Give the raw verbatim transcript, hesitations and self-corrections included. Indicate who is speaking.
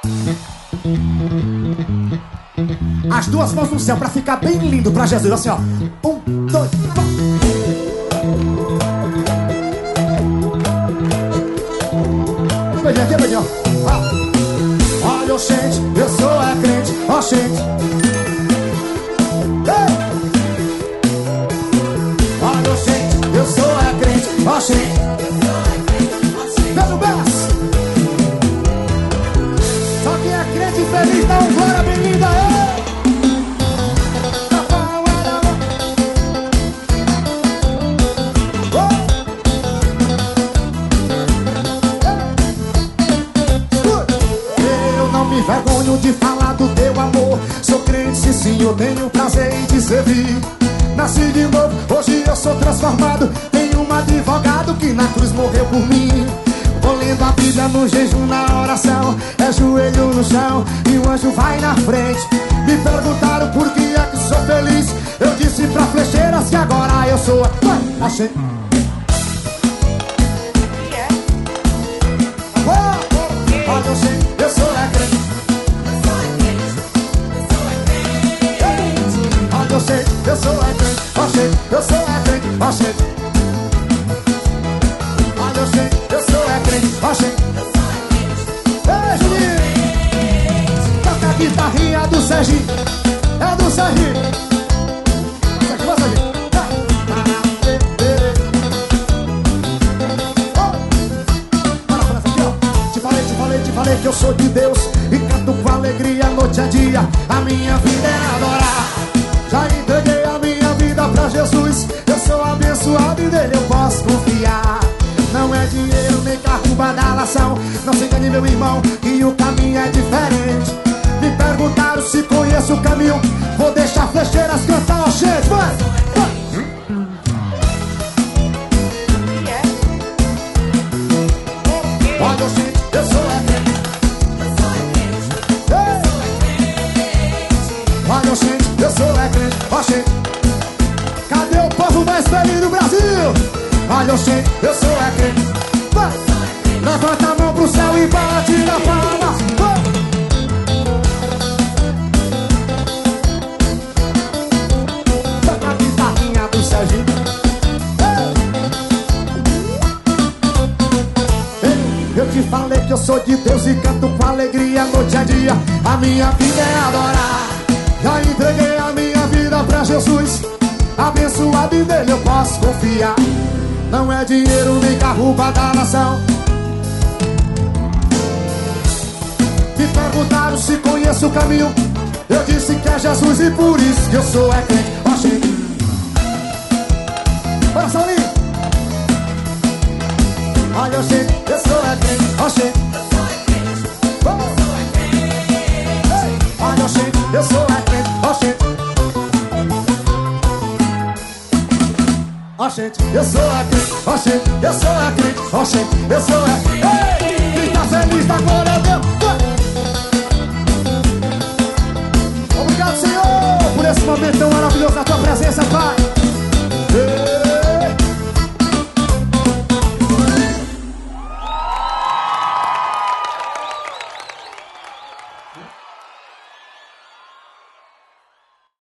Speaker 1: As duas mãos no céu pra ficar bem lindo pra Jesus. Assim, ó. Um, dois, três. Beijinho aqui, beijinho. Olha, gente, eu sou a crente. Ó, gente. Ei! Olha, gente, eu sou a crente. Ó, gente. Beijo, Bess. Só quem é crente e feliz dá um glória bem linda. Ei! Vergonho de falar do teu amor. Sou crente, sim, sim, eu tenho prazer em te servir. Nasci de novo, hoje eu sou transformado. Tenho um advogado que na cruz morreu por mim. Vou lendo a Bíblia no jejum, na oração. É joelho no chão e o anjo vai na frente. Me perguntaram por que é que sou feliz. Eu disse pra flecheiras que agora eu sou a... Achei... Olha, eu sei, eu sou a crente. Eu sei, eu sou a crente, ó gente, eu sou a crente, ó gente. Olha, eu sei, eu sou a crente, ó gente. Ei, Juninho! Toca a guitarrinha do Serginho. É do Serginho. Essa aqui vai, Serginho. Bora, bora, aqui, ó. Te falei, te falei, te falei que eu sou de Deus e canto com alegria noite a dia. A minha vida é adorar. Já entreguei a minha vida pra Jesus. Eu sou abençoado e nele eu posso confiar. Não é dinheiro nem carro, badalação. Não se engane, meu irmão, que o caminho é diferente. Me perguntaram se conheço o caminho. Vou deixar flecheiras cantar, ó, gente, vai! Olha, gente, eu sou a crente. Olha, gente, eu sou a crente. Ó, gente, cadê o povo mais feliz do Brasil? Olha, gente, eu sou a crente. Vai! Levanta a mão pro céu e bate na palma. Toca a guitarrinha do Serginho. Ei, eu te falei que eu sou de Deus e canto com alegria noite a dia. A minha vida é adorar. Já entreguei a minha vida pra Jesus. Abençoado e nele eu posso confiar. Não é dinheiro nem carro, badalação. Me perguntaram se conheço o caminho. Eu disse que é Jesus e por isso que eu sou é crente. Ó, gente. Bora, Saulinho. Olha, gente, eu sou é crente. Ó, gente. Olha, gente, eu sou a crente. Ó, gente. Ó, gente, eu sou a crente. Ó, gente, eu sou a crente. Ó, gente, eu sou a crente. Ei, quem tá feliz da glória a Deus? Obrigado, Senhor, por esse momento tão maravilhoso na tua presença, Pai.